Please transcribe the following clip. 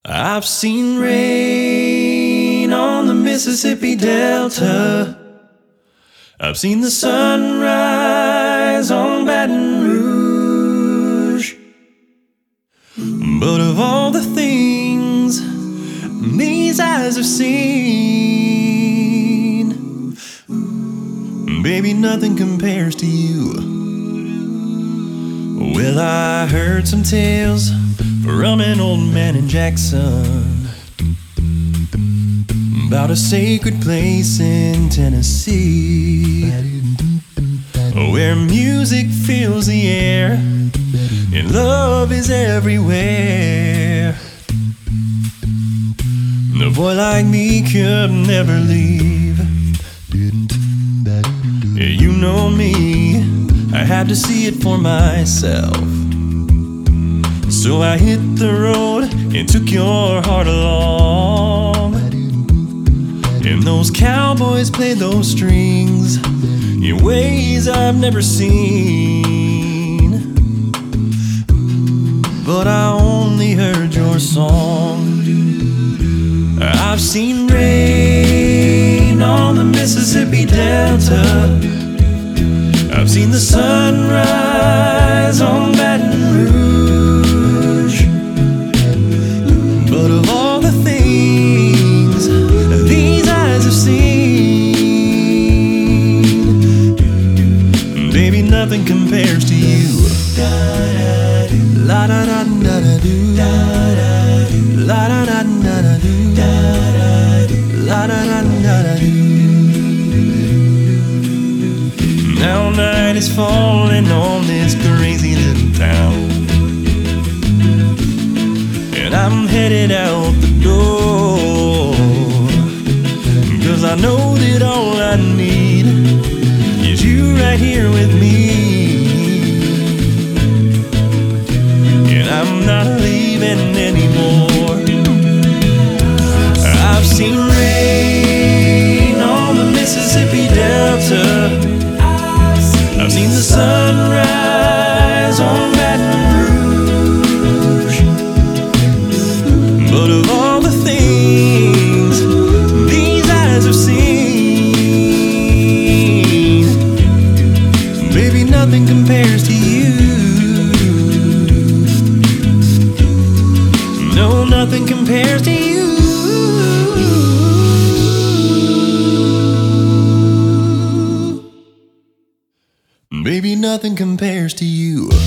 I've seen rain on the Mississippi Delta. I've seen the sunrise on Baton Rouge. But of all the things these eyes have seen, baby, nothing compares to you. Well, I heard some tales from an old man in Jackson about a sacred place in Tennessee, where music fills the air and love is everywhere. A boy like me could never leave. Yeah, you know me, I had to see it for myself. So I hit the road and took your heart along. And those cowboys played those strings in ways I've never seen. But I only heard your song. I've seen rain on the Mississippi Delta. I've seen the sunrise on Baton Rouge. But of all the things these eyes have seen, baby, nothing compares to you. La da da da da do. La da da da da do. La da da da da do. Now night is falling on this crazy little town, and I'm headed out the door, 'cause I know that all I need is you right here with me. And I'm not leaving anymore. I've seen rain on the Mississippi Delta. I've seen the sunrise on Baton Rouge. But of all the things these eyes have seen, baby, nothing compares to you. No, nothing compares to you. Baby, nothing compares to you.